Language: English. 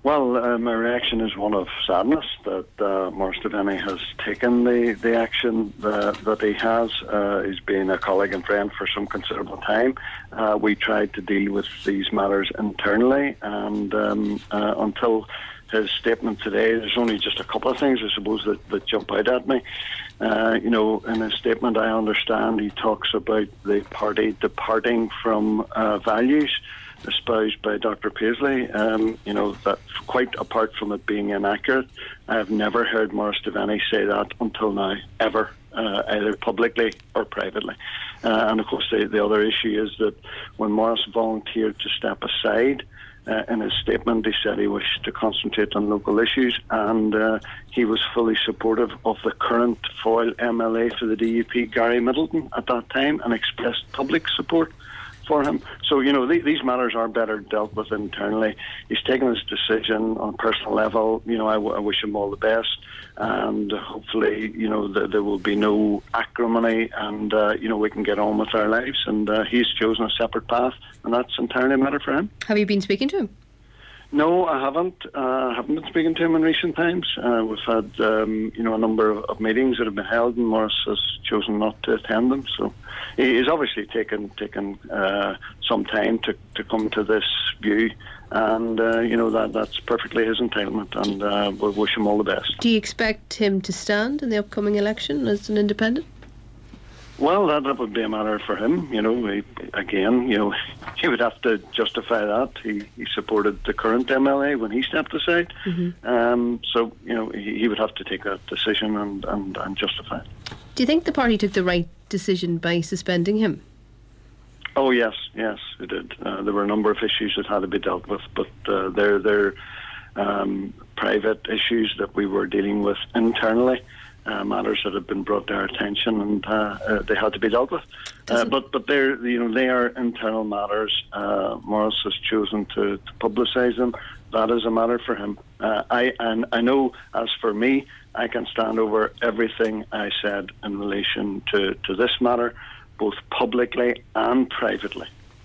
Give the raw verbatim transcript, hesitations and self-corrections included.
Well, uh, my reaction is one of sadness that uh, Maurice Devaney has taken the, the action that, that he has. Uh, he's been a colleague and friend for some considerable time. Uh, we tried to deal with these matters internally, and um, uh, until his statement today, there's only just a couple of things, I suppose, that, that jump out at me. Uh, you know, in his statement, I understand he talks about the party departing from uh, values espoused by Doctor Paisley. Um, you know, that quite apart from it being inaccurate, I have never heard Maurice Devaney say that until now, ever, uh, either publicly or privately. Uh, and of course, the, the other issue is that when Maurice volunteered to step aside, Uh, in his statement, he said he wished to concentrate on local issues, and uh, he was fully supportive of the current Foyle M L A for the D U P, Gary Middleton, at that time, and expressed public support for him. So, you know, th- these matters are better dealt with internally. He's taken his decision on a personal level. You know, I, w- I wish him all the best, and hopefully, you know, th- there will be no acrimony, and, uh, you know, we can get on with our lives. And uh, he's chosen a separate path, and that's entirely a matter for him. Have you been speaking to him? No, I haven't. Uh, I haven't been speaking to him in recent times. Uh, we've had, um, you know, a number of, of meetings that have been held, and Maurice has chosen not to attend them. So he is obviously taken taken uh, some time to, to come to this view, and uh, you know that that's perfectly his entitlement. And uh, we wish him all the best. Do you expect him to stand in the upcoming election as an independent? Well, that, that would be a matter for him. You know, he, again, you know, he would have to justify that. He, he supported the current M L A when he stepped aside. Mm-hmm. Um, so, you know, he, he would have to take that decision and, and, and justify it. Do you think the party took the right decision by suspending him? Oh, yes, yes, it did. Uh, there were a number of issues that had to be dealt with, but uh, they're, they're um, private issues that we were dealing with internally. Uh, matters that have been brought to our attention, and uh, uh, they had to be dealt with. Uh, but but they're you know they are internal matters. Uh, Maurice has chosen to, to publicise them. That is a matter for him. Uh, I and I know, as for me, I can stand over everything I said in relation to, to this matter, both publicly and privately.